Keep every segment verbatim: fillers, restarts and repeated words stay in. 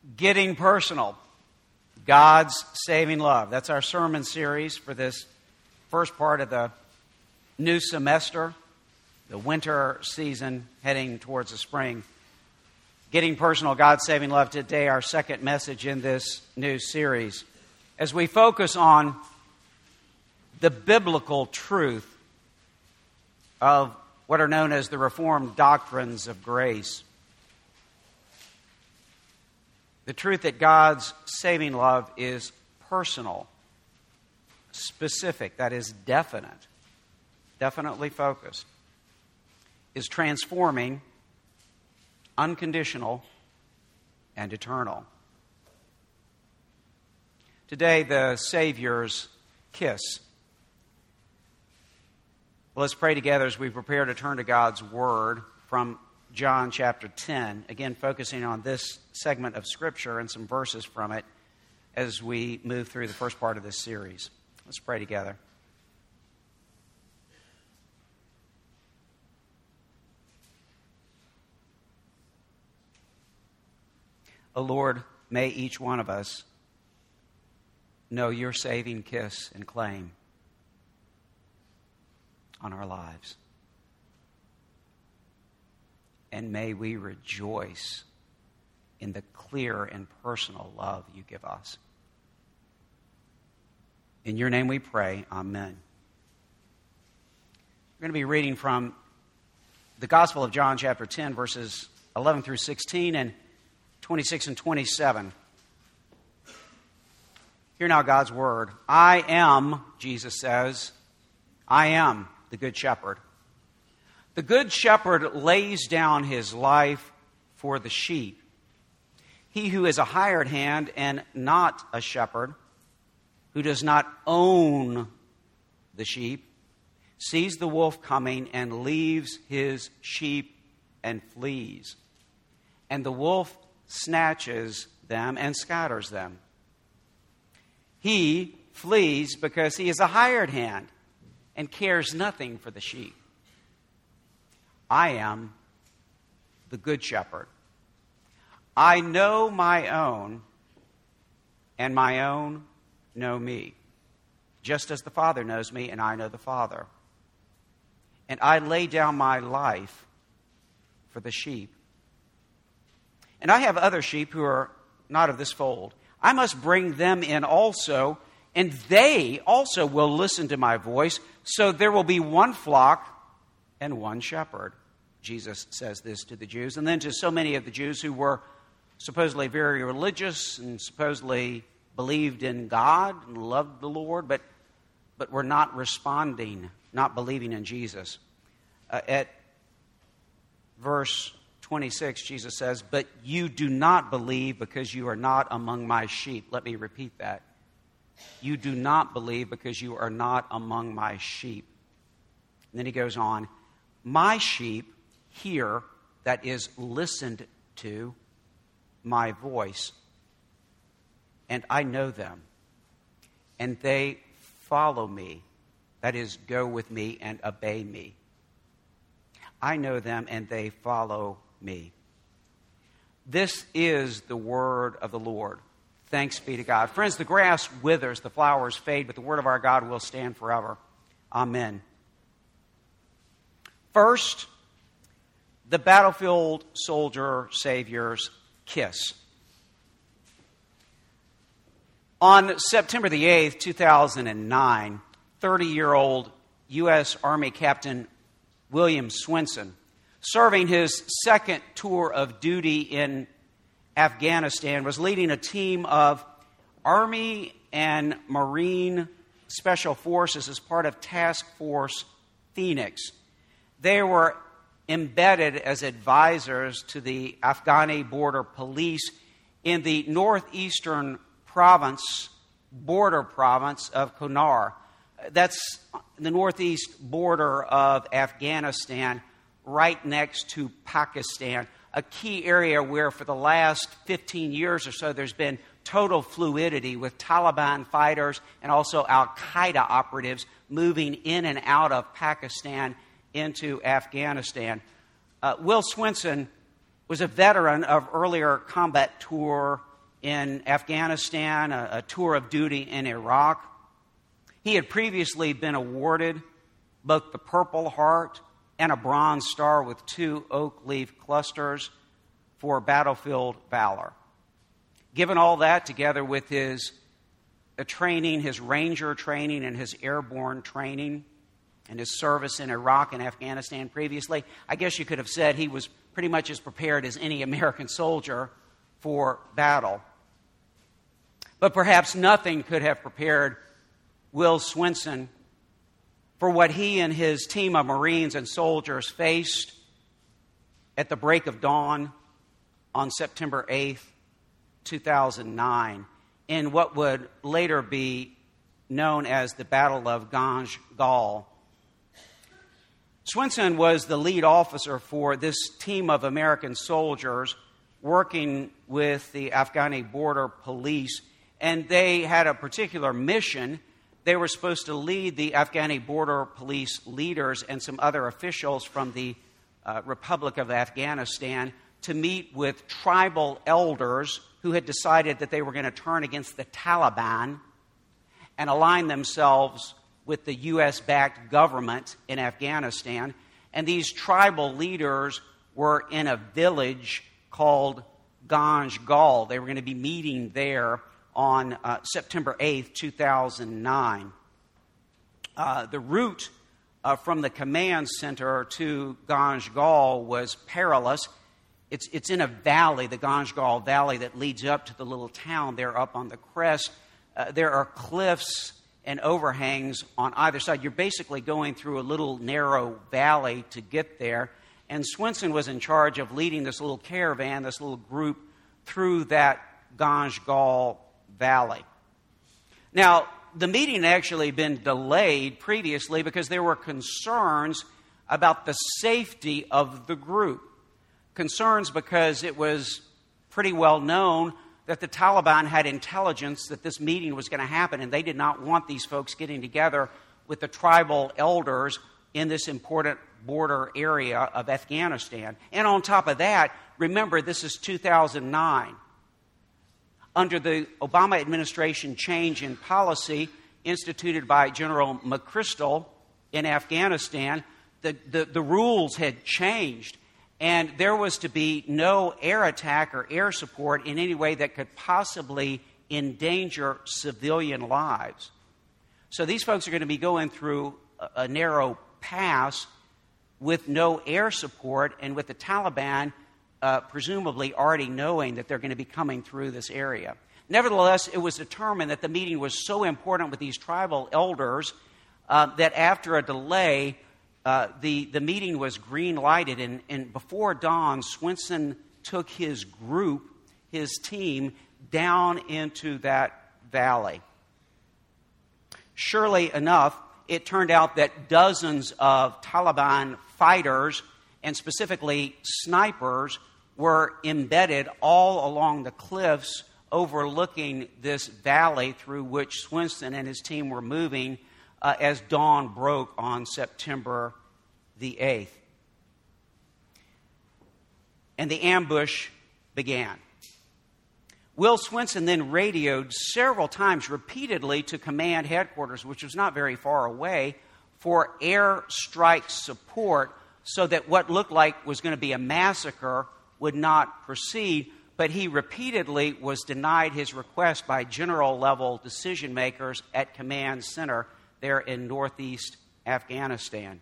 Getting Personal, God's Saving Love. That's our sermon series for this first part of the new semester, the winter season heading towards the spring. Getting Personal, God's Saving Love. Today, our second message in this new series. As we focus on the biblical truth of what are known as the Reformed doctrines of grace. The truth that God's saving love is personal, specific, that is definite, definitely focused, is transforming, unconditional, and eternal. Today, the Savior's kiss. Well, let's pray together as we prepare to turn to God's Word from John chapter ten, again focusing on this segment of Scripture and some verses from it as we move through the first part of this series. Let's pray together. O Lord, may each one of us know your saving kiss and claim on our lives. And may we rejoice in the clear and personal love you give us. In your name we pray, amen. We're going to be reading from the Gospel of John, chapter ten, verses eleven through sixteen and twenty-six and twenty-seven. Hear now God's word. I am, Jesus says, I am the good shepherd. The good shepherd lays down his life for the sheep. He who is a hired hand and not a shepherd, who does not own the sheep, sees the wolf coming and leaves his sheep and flees. And the wolf snatches them and scatters them. He flees because he is a hired hand and cares nothing for the sheep. I am the good shepherd. I know my own, and my own know me, just as the Father knows me, and I know the Father. And I lay down my life for the sheep. And I have other sheep who are not of this fold. I must bring them in also, and they also will listen to my voice, so there will be one flock and one shepherd. Jesus says this to the Jews. And then to so many of the Jews who were supposedly very religious and supposedly believed in God and loved the Lord, but, but were not responding, not believing in Jesus. Uh, at verse twenty-six, Jesus says, but you do not believe because you are not among my sheep. Let me repeat that. You do not believe because you are not among my sheep. And then he goes on, my sheep hear, that is, listened to, my voice, and I know them, and they follow me, that is, go with me and obey me. I know them, and they follow me. This is the word of the Lord. Thanks be to God. Friends, the grass withers, the flowers fade, but the word of our God will stand forever. Amen. First, the battlefield soldier Savior's kiss. On September the eighth, two thousand nine, thirty-year-old U S Army Captain William Swenson, serving his second tour of duty in Afghanistan, was leading a team of Army and Marine Special Forces as part of Task Force Phoenix. They were embedded as advisors to the Afghani border police in the northeastern province, border province of Kunar. That's the northeast border of Afghanistan, right next to Pakistan, a key area where for the last fifteen years or so there's been total fluidity with Taliban fighters and also Al-Qaeda operatives moving in and out of Pakistan into Afghanistan. Uh, Will Swenson was a veteran of earlier combat tour in Afghanistan, a, a tour of duty in Iraq. He had previously been awarded both the Purple Heart and a Bronze Star with two oak leaf clusters for battlefield valor. Given all that, together with his uh, training, his Ranger training and his airborne training, and his service in Iraq and Afghanistan previously, I guess you could have said he was pretty much as prepared as any American soldier for battle. But perhaps nothing could have prepared Will Swenson for what he and his team of Marines and soldiers faced at the break of dawn on September eighth, two thousand nine, in what would later be known as the Battle of Ganj Gal. Swenson was the lead officer for this team of American soldiers working with the Afghani border police, and they had a particular mission. They were supposed to lead the Afghani border police leaders and some other officials from the uh, Republic of Afghanistan to meet with tribal elders who had decided that they were going to turn against the Taliban and align themselves with the U S-backed government in Afghanistan. And these tribal leaders were in a village called Ganj Gal. They were going to be meeting there on uh, September eighth, two thousand nine. Uh, the route uh, from the command center to Ganj Gal was perilous. It's, it's in a valley, the Ganj Gal Valley, that leads up to the little town there up on the crest. Uh, there are cliffs and overhangs on either side. You're basically going through a little narrow valley to get there. And Swenson was in charge of leading this little caravan, this little group, through that Ganj Gal Valley. Now, the meeting had actually been delayed previously because there were concerns about the safety of the group. Concerns because it was pretty well known that the Taliban had intelligence that this meeting was going to happen, and they did not want these folks getting together with the tribal elders in this important border area of Afghanistan. And on top of that, remember, this is two thousand nine. Under the Obama administration change in policy instituted by General McChrystal in Afghanistan, the, the, the rules had changed. And there was to be no air attack or air support in any way that could possibly endanger civilian lives. So these folks are going to be going through a, a narrow pass with no air support, and with the Taliban uh, presumably already knowing that they're going to be coming through this area. Nevertheless, it was determined that the meeting was so important with these tribal elders uh, that after a delay, Uh, the, the meeting was green-lighted, and, and before dawn, Swenson took his group, his team, down into that valley. Surely enough, it turned out that dozens of Taliban fighters, and specifically snipers, were embedded all along the cliffs overlooking this valley through which Swenson and his team were moving Uh, as dawn broke on September the eighth. And the ambush began. Will Swenson then radioed several times repeatedly to command headquarters, which was not very far away, for air strike support so that what looked like was going to be a massacre would not proceed. But he repeatedly was denied his request by general-level decision makers at Command Center there in northeast Afghanistan.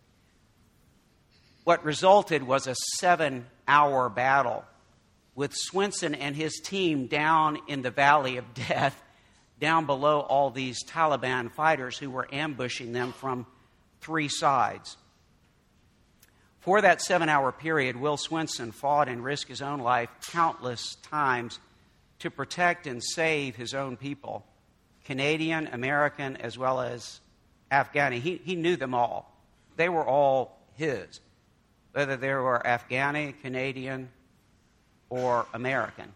What resulted was a seven-hour battle with Swenson and his team down in the Valley of Death, down below all these Taliban fighters who were ambushing them from three sides. For that seven-hour period, Will Swenson fought and risked his own life countless times to protect and save his own people, Canadian, American, as well as Afghani. He, he knew them all. They were all his, whether they were Afghani, Canadian, or American.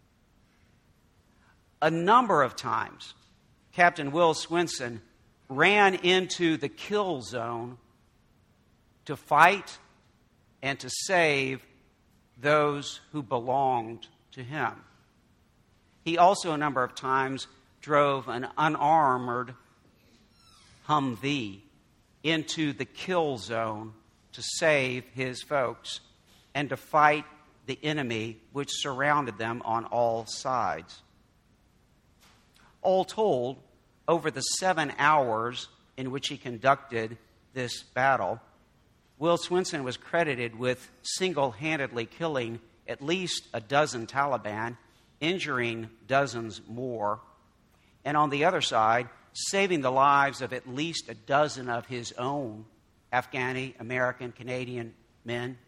A number of times, Captain Will Swenson ran into the kill zone to fight and to save those who belonged to him. He also a number of times drove an unarmored Humvee into the kill zone to save his folks and to fight the enemy which surrounded them on all sides. All told, over the seven hours in which he conducted this battle, Will Swenson was credited with single-handedly killing at least a dozen Taliban, injuring dozens more, and on the other side, saving the lives of at least a dozen of his own Afghani, American, Canadian men,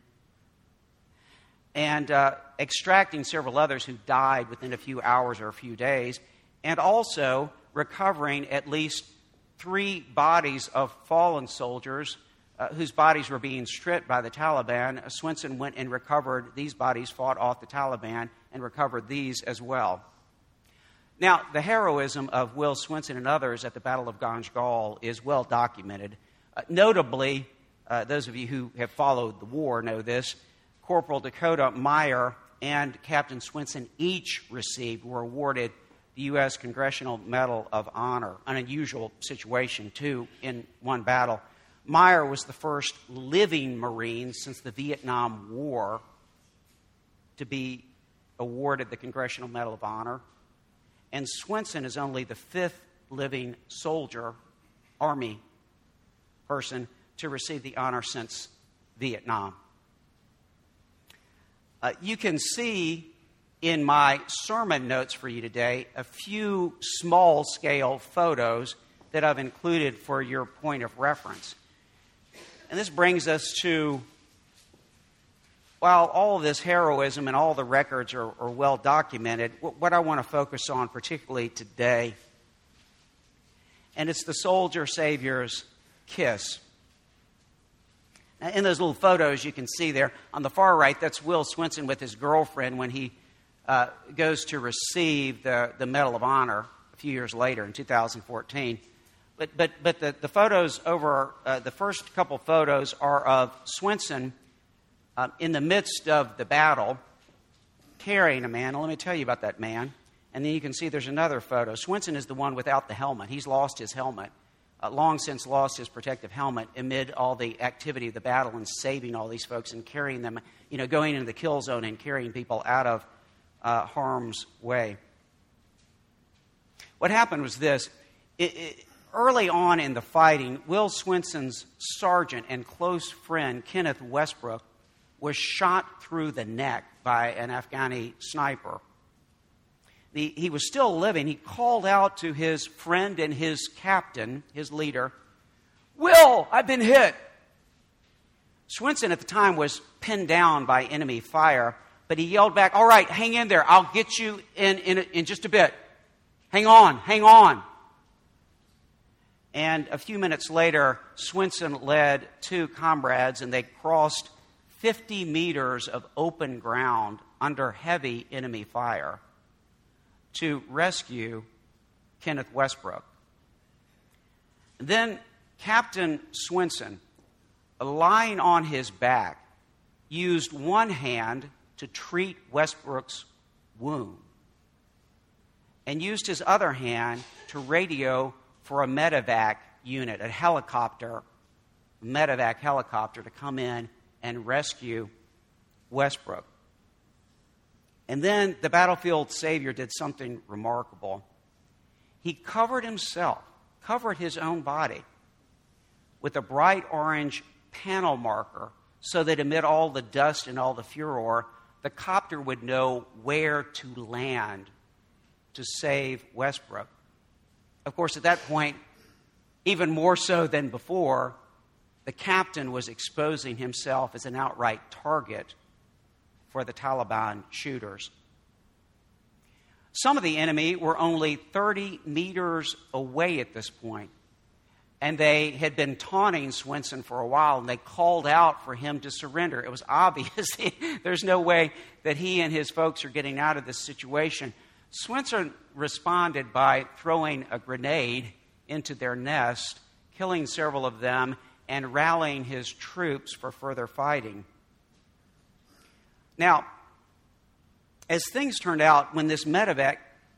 and uh, extracting several others who died within a few hours or a few days, and also recovering at least three bodies of fallen soldiers uh, whose bodies were being stripped by the Taliban. Swenson went and recovered these bodies, fought off the Taliban, and recovered these as well. Now, the heroism of Will Swenson and others at the Battle of Ganjgal is well documented. Uh, notably, uh, those of you who have followed the war know this, Corporal Dakota Meyer and Captain Swenson each received, were awarded the U S Congressional Medal of Honor, an unusual situation, too, in one battle. Meyer was the first living Marine since the Vietnam War to be awarded the Congressional Medal of Honor. And Swenson is only the fifth living soldier, Army person, to receive the honor since Vietnam. Uh, you can see in my sermon notes for you today a few small-scale photos that I've included for your point of reference. And this brings us to, while all of this heroism and all the records are, are well documented, what I want to focus on particularly today, and it's the soldier savior's kiss. Now, in those little photos you can see there, on the far right, that's Will Swenson with his girlfriend when he uh, goes to receive the, the Medal of Honor a few years later in two thousand fourteen. But, but, but the, the photos over, uh, the first couple photos are of Swenson uh, in the midst of the battle, carrying a man. Now, let me tell you about that man. And then you can see there's another photo. Swenson is the one without the helmet. He's lost his helmet, uh, long since lost his protective helmet amid all the activity of the battle and saving all these folks and carrying them, you know, going into the kill zone and carrying people out of uh, harm's way. What happened was this. It, it, Early on in the fighting, Will Swenson's sergeant and close friend, Kenneth Westbrook, was shot through the neck by an Afghani sniper. The, he was still living. He called out to his friend and his captain, his leader, "Will, I've been hit." Swenson at the time was pinned down by enemy fire, but he yelled back, "All right, hang in there. I'll get you in, in, in just a bit. Hang on, hang on." And a few minutes later, Swenson led two comrades, and they crossed fifty meters of open ground under heavy enemy fire to rescue Kenneth Westbrook. Then Captain Swenson, lying on his back, used one hand to treat Westbrook's wound and used his other hand to radio for a medevac unit, a helicopter, a medevac helicopter to come in and rescue Westbrook. And then the battlefield savior did something remarkable. He covered himself, covered his own body with a bright orange panel marker so that amid all the dust and all the furor, the copter would know where to land to save Westbrook. Of course, at that point, even more so than before, the captain was exposing himself as an outright target for the Taliban shooters. Some of the enemy were only thirty meters away at this point, and they had been taunting Swenson for a while, and they called out for him to surrender. It was obvious there's no way that he and his folks are getting out of this situation. Swenson responded by throwing a grenade into their nest, killing several of them, and rallying his troops for further fighting. Now, as things turned out, when this medevac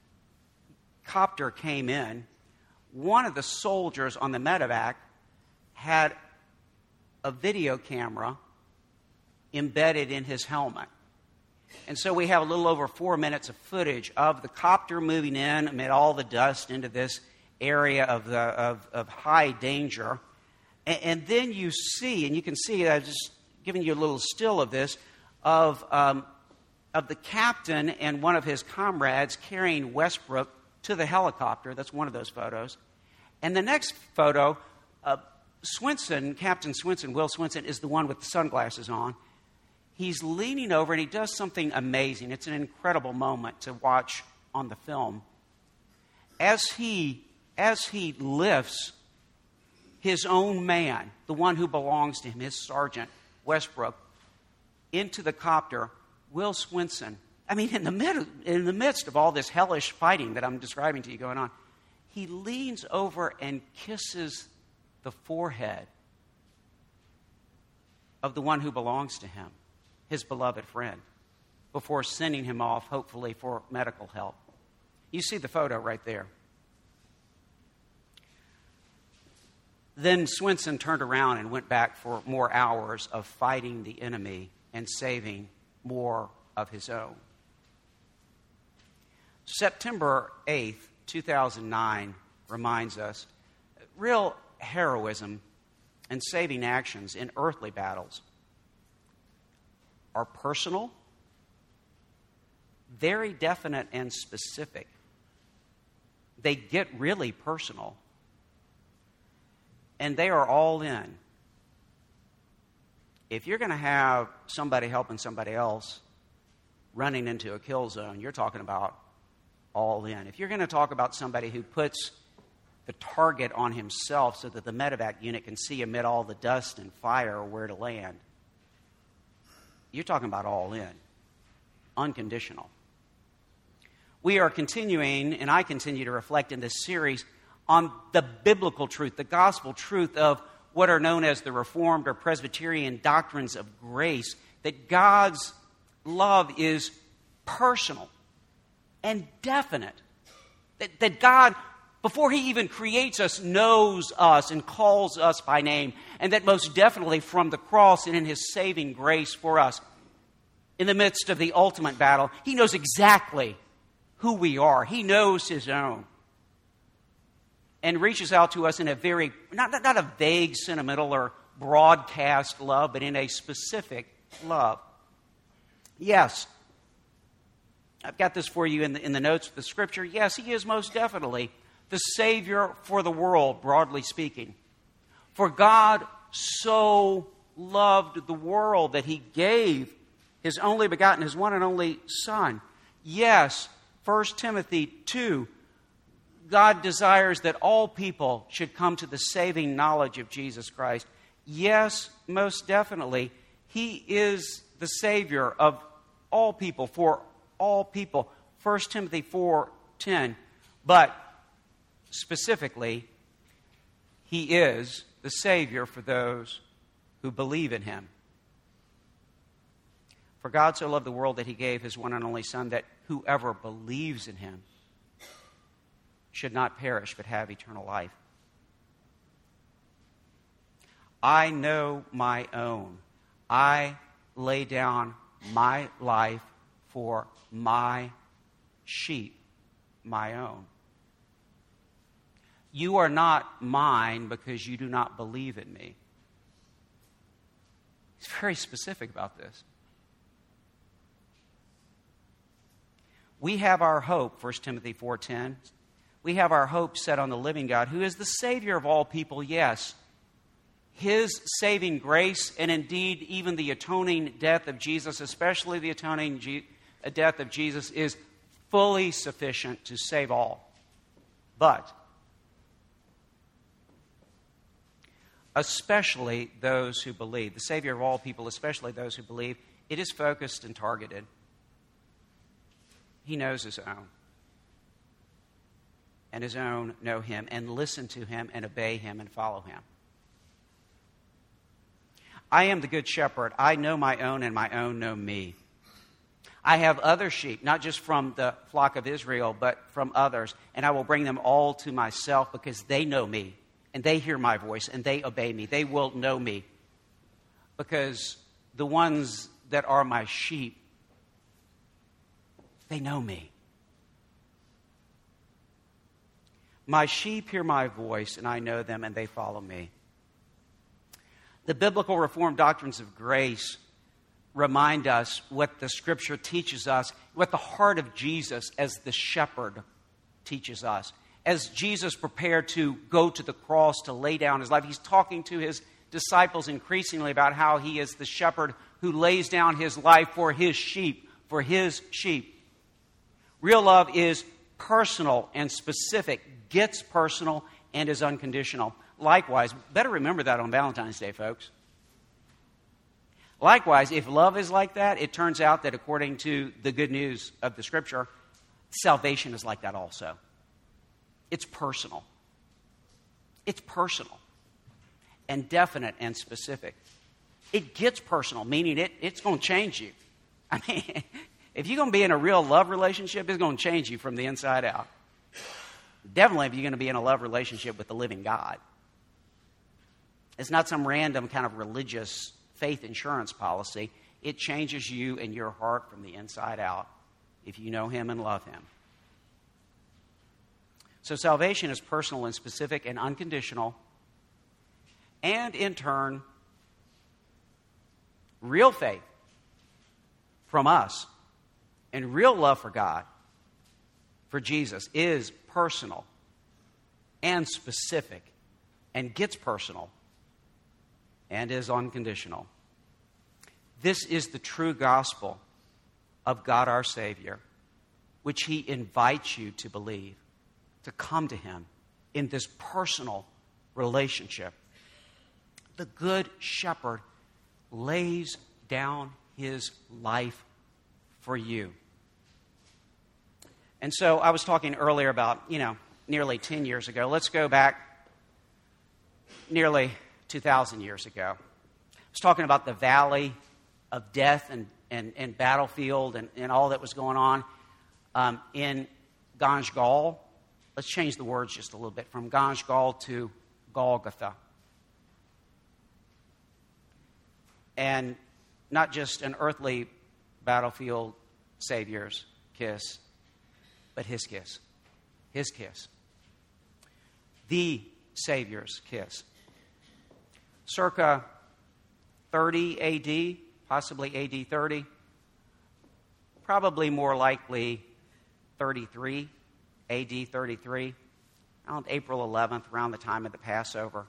copter came in, one of the soldiers on the medevac had a video camera embedded in his helmet. And so we have a little over four minutes of footage of the copter moving in amid all the dust into this area of, the, of, of high danger. And, and then you see, and you can see, I've just given you a little still of this, of, um, of the captain and one of his comrades carrying Westbrook to the helicopter. That's one of those photos. And the next photo, uh, Swenson, Captain Swenson, Will Swenson, is the one with the sunglasses on. He's leaning over and he does something amazing. It's an incredible moment to watch on the film. As he, as he lifts his own man, the one who belongs to him, his sergeant, Westbrook, into the copter, Will Swenson, I mean, in the, mid, in the midst of all this hellish fighting that I'm describing to you going on, he leans over and kisses the forehead of the one who belongs to him, his beloved friend, before sending him off, hopefully, for medical help. You see the photo right there. Then Swenson turned around and went back for more hours of fighting the enemy and saving more of his own. September eighth, two thousand nine reminds us real heroism and saving actions in earthly battles are personal, very definite and specific. They get really personal. And they are all in. If you're going to have somebody helping somebody else running into a kill zone, you're talking about all in. If you're going to talk about somebody who puts the target on himself so that the medevac unit can see amid all the dust and fire where to land, you're talking about all in, unconditional. We are continuing, and I continue to reflect in this series on the biblical truth, the gospel truth of what are known as the Reformed or Presbyterian doctrines of grace, that God's love is personal and definite. That, that God, before He even creates us, knows us and calls us by name. And that most definitely from the cross and in His saving grace for us, in the midst of the ultimate battle, He knows exactly who we are. He knows His own. And reaches out to us in a very, not, not a vague, sentimental, or broadcast love, but in a specific love. Yes, I've got this for you in the, in the notes of the Scripture. Yes, He is most definitely the Savior for the world, broadly speaking. For God so loved the world that He gave His only begotten, His one and only Son. Yes, First Timothy two, God desires that all people should come to the saving knowledge of Jesus Christ. Yes, most definitely, He is the Savior of all people, for all people. First Timothy four ten. But specifically, He is the Savior for those who believe in Him. For God so loved the world that He gave His one and only Son, that whoever believes in Him should not perish but have eternal life. I know my own. I lay down my life for my sheep, my own. You are not mine because you do not believe in me. He's very specific about this. We have our hope, First Timothy four ten. We have our hope set on the living God, who is the Savior of all people, yes. His saving grace, and indeed even the atoning death of Jesus, especially the atoning Je- death of Jesus, is fully sufficient to save all. But especially those who believe, the Savior of all people, especially those who believe, it is focused and targeted. He knows His own. And His own know Him and listen to Him and obey Him and follow Him. I am the good shepherd. I know my own and my own know me. I have other sheep, not just from the flock of Israel, but from others, and I will bring them all to myself because they know me, and they hear my voice, and they obey me. They will know me because the ones that are my sheep, they know me. My sheep hear my voice, and I know them, and they follow me. The biblical Reformed doctrines of grace remind us what the Scripture teaches us, what the heart of Jesus as the shepherd teaches us. As Jesus prepared to go to the cross to lay down his life, he's talking to his disciples increasingly about how he is the shepherd who lays down his life for his sheep, for his sheep. Real love is personal and specific, gets personal, and is unconditional. Likewise, better remember that on Valentine's Day, folks. Likewise, if love is like that, it turns out that according to the good news of the Scripture, salvation is like that also. It's personal. It's personal and definite and specific. It gets personal, meaning it, it's going to change you. I mean, if you're going to be in a real love relationship, it's going to change you from the inside out. Definitely if you're going to be in a love relationship with the living God. It's not some random kind of religious faith insurance policy. It changes you and your heart from the inside out if you know him and love him. So salvation is personal and specific and unconditional. And in turn, real faith from us and real love for God, for Jesus, is personal and specific and gets personal and is unconditional. This is the true gospel of God our Savior, which he invites you to believe, to come to him in this personal relationship. The Good Shepherd lays down his life for you. And so I was talking earlier about, you know, nearly ten years ago. Let's go back nearly two thousand years ago. I was talking about the valley of death and, and, and battlefield and, and all that was going on um, in Ganj Gal. Let's change the words just a little bit from Ganj Gal to Golgotha. And not just an earthly battlefield Savior's kiss, but his kiss. His kiss. The Savior's kiss. Circa thirty A D, possibly A D thirty, probably more likely thirty-three, A D thirty-three, around April eleventh, around the time of the Passover.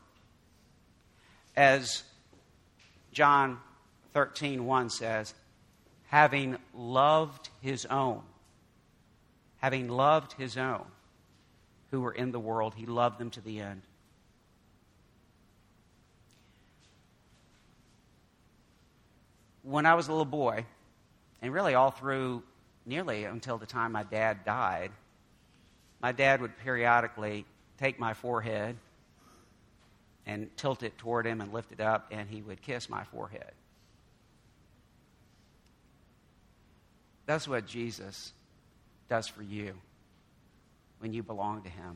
As John thirteen one says, having loved his own, having loved his own who were in the world, he loved them to the end. When I was a little boy, and really all through nearly until the time my dad died, my dad would periodically take my forehead and tilt it toward him and lift it up, and he would kiss my forehead. That's what Jesus does for you when you belong to him.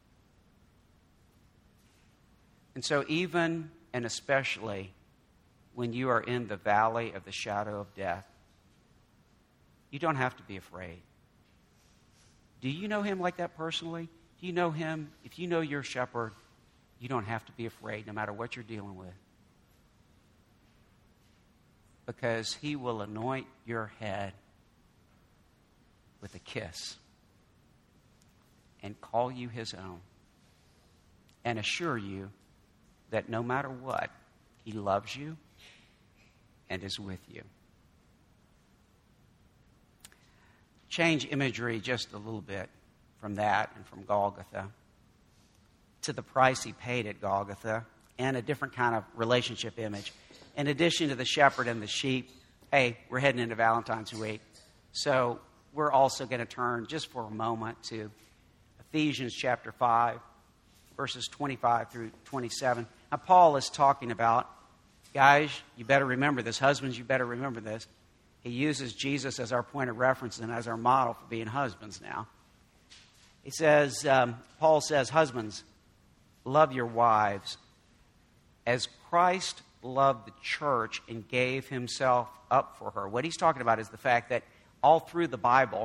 And so even and especially when you are in the valley of the shadow of death, you don't have to be afraid. Do you know him like that personally? Do you know him? If you know your shepherd, you don't have to be afraid no matter what you're dealing with. Because he will anoint your head with a kiss and call you his own and assure you that no matter what, he loves you and is with you. Change imagery just a little bit from that and from Golgotha to the price he paid at Golgotha and a different kind of relationship image. In addition to the shepherd and the sheep, hey, we're heading into Valentine's week. So we're also going to turn just for a moment to Ephesians chapter five, verses twenty-five through twenty-seven. Now, Paul is talking about, guys, you better remember this. Husbands, you better remember this. he uses Jesus as our point of reference and as our model for being husbands now. He says, um, Paul says, husbands, love your wives as Christ loved the church and gave himself up for her. What he's talking about is the fact that all through the Bible,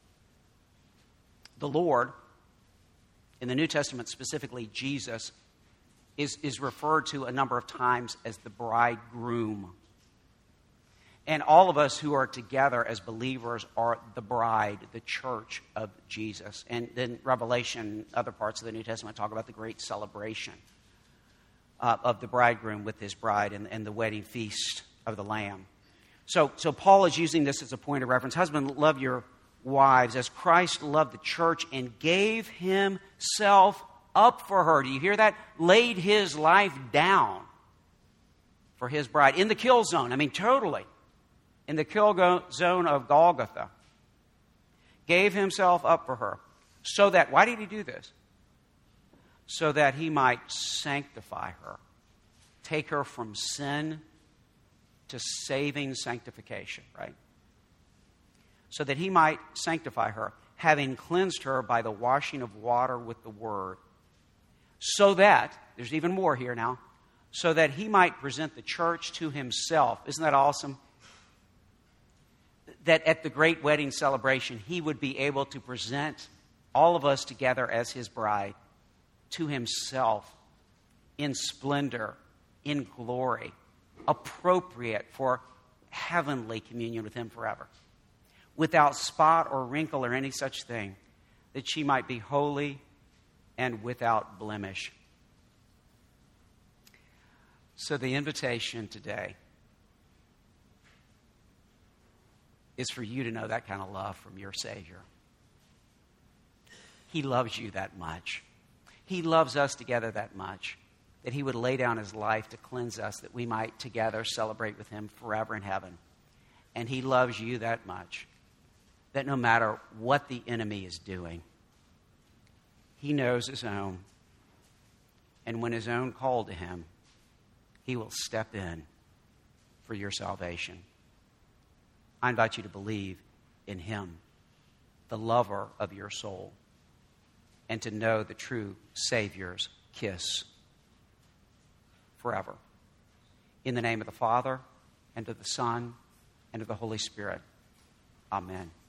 the Lord, in the New Testament specifically Jesus, is, is referred to a number of times as the bridegroom. And all of us who are together as believers are the bride, the church of Jesus. And then Revelation, other parts of the New Testament talk about the great celebration uh, of the bridegroom with his bride and, and the wedding feast of the Lamb. So, so Paul is using this as a point of reference. Husband, love your wives as Christ loved the church and gave himself up for her. Do you hear that? Laid his life down for his bride in the kill zone. I mean, totally. In the kill go- zone of Golgotha. Gave himself up for her. So that, why did he do this? So that he might sanctify her. Take her from sin to saving sanctification, right? So that he might sanctify her, having cleansed her by the washing of water with the word. So that, there's even more here now, so that he might present the church to himself. Isn't that awesome? That at the great wedding celebration, he would be able to present all of us together as his bride to himself in splendor, in glory, appropriate for heavenly communion with him forever, without spot or wrinkle or any such thing, that she might be holy and without blemish. So the invitation today is for you to know that kind of love from your Savior. He loves you that much. He loves us together that much, that he would lay down his life to cleanse us, that we might together celebrate with him forever in heaven. And he loves you that much, that no matter what the enemy is doing, he knows his own. And when his own call to him, he will step in for your salvation. I invite you to believe in him, the lover of your soul, and to know the true Savior's kiss forever. In the name of the Father, and of the Son, and of the Holy Spirit. Amen.